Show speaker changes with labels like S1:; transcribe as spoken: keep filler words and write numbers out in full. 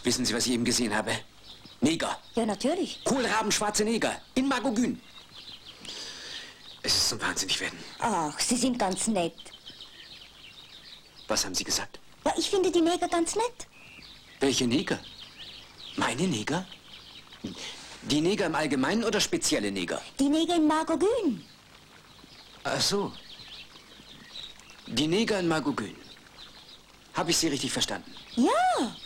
S1: Wissen Sie, was ich eben gesehen habe? Neger.
S2: Ja, natürlich.
S1: Kohlrabenschwarze Neger. In Magogün. Es ist zum Wahnsinnigwerden.
S2: Ach, Sie sind ganz nett.
S1: Was haben Sie gesagt?
S2: Ja, ich finde die Neger ganz nett.
S1: Welche Neger? Meine Neger? Die Neger im Allgemeinen oder spezielle Neger?
S2: Die Neger in Magogün.
S1: Ach so. Die Neger in Magogün. Habe ich Sie richtig verstanden?
S2: Ja.